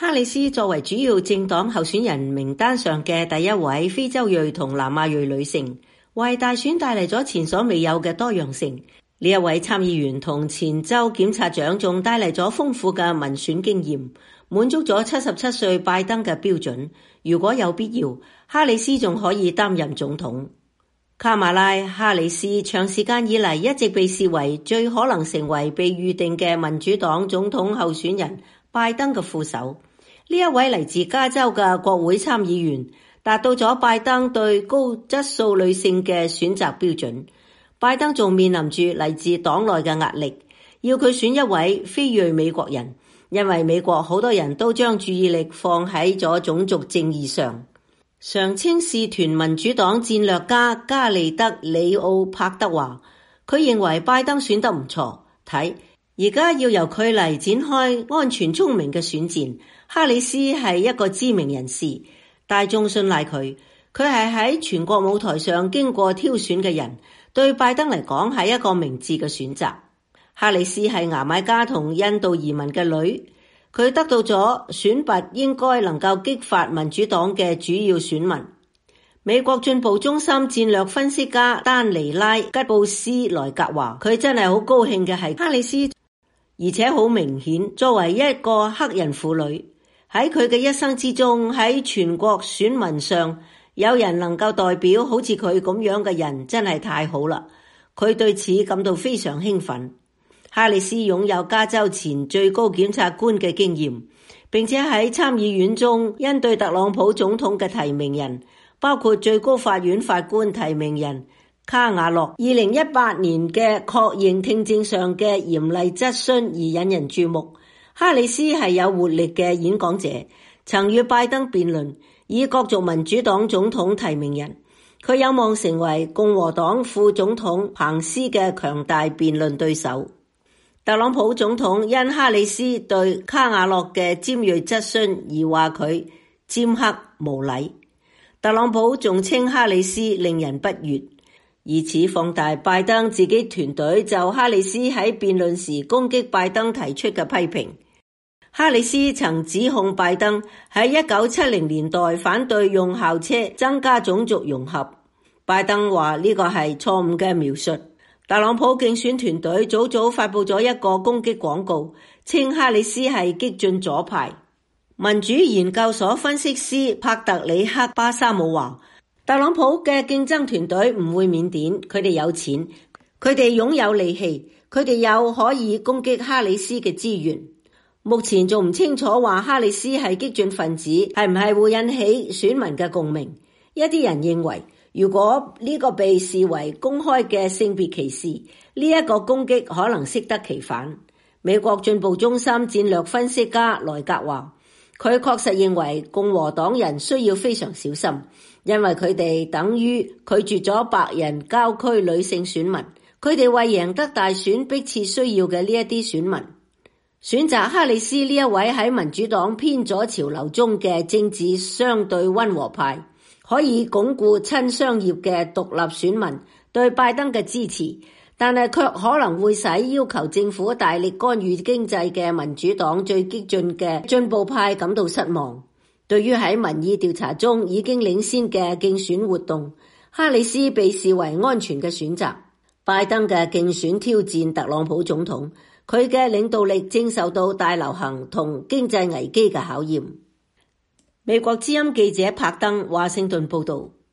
哈里斯作為主要政黨候選人名單上嘅第一位非洲裔同南亞裔女性，為大選帶嚟咗前所未有嘅多樣性。呢一位參議員同前州檢察長仲帶嚟咗豐富嘅民選經驗，滿足咗77歲拜登嘅標準。如果有必要，哈里斯仲可以擔任總統。卡馬拉·哈里斯長時間以嚟一直被視為最可能成為被預定嘅民主黨總統候選人拜登嘅副手。呢一位嚟自加州嘅國會參議員達到咗拜登對高質素女性嘅選擇標準。拜登仲面臨住嚟自黨內嘅壓力，要佢選一位非裔美國人，因為美國好多人都將注意力放喺咗種族正義上。常青使團民主黨戰略家加利德·里奧帕德話，佢認為拜登選得唔錯，睇而家要由佢嚟展開安全聰明嘅選戰。哈里斯係一個知名人士，大眾信賴佢，佢係喺全國舞台上經過挑選嘅人，對拜登嚟講係一個明智嘅選擇。哈里斯係牙買加同印度移民嘅女，佢得到咗選拔應該能夠激發民主黨嘅主要選民。美國進步中心戰略分析家丹尼拉吉布斯萊格話，佢真係好高興嘅係哈里斯，而且好明顯作為一個黑人婦女，喺佢嘅一生之中，喺全國選民上有人能夠代表好似佢咁樣嘅人，真係太好啦。佢對此感到非常興奮。哈里斯擁有加州前最高檢察官嘅經驗，並且喺參議院中因對特朗普總統嘅提名人，包括最高法院法官提名人卡瓦諾2018年嘅確認聽證上嘅嚴厲質詢而引人注目。哈里斯係有活力嘅演講者，曾與拜登辯論，以角逐民主黨總統提名人。佢有望成為共和黨副總統彭斯嘅強大辯論對手。特朗普總統因哈里斯對卡瓦諾嘅尖銳質詢而話佢尖刻無禮。特朗普仲稱哈里斯令人不悅，以此放大拜登自己團隊就哈里斯喺辯論時攻擊拜登提出嘅批評。哈里斯曾指控拜登喺1970年代反對用校車增加種族融合，拜登話呢個係錯誤嘅描述。特朗普競選團隊早發佈咗一個攻擊廣告，稱哈里斯係激進左派。民主研究所分析師帕特里克巴沙姆話，特朗普嘅競爭團隊唔會緬甸，佢哋有錢，佢哋擁有利器，佢哋有可以攻擊哈里斯嘅資源。目前仲唔清楚話哈里斯係激進分子係唔係會引起選民嘅共鳴。一啲人認為，如果呢個被視為公開嘅性別歧視，呢一個攻擊可能適得其反。美國進步中心戰略分析家萊格話，佢確實認為共和黨人需要非常小心，因為佢哋等於拒絕咗白人郊區女性選民，佢哋為贏得大選迫切需要嘅呢一啲選民。選擇哈里斯呢一位喺民主黨偏左潮流中嘅政治相對溫和派，可以鞏固親商業嘅獨立選民對拜登嘅支持，但係卻可能會使要求政府大力干預經濟嘅民主黨最激進嘅進步派感到失望。對於喺民意調查中已經領先嘅競選活動，哈里斯被視為安全嘅選擇。拜登嘅競選挑戰特朗普總統，佢嘅領導力正受到大流行同經濟危機嘅考驗。美國之音記者柏登華盛頓報道。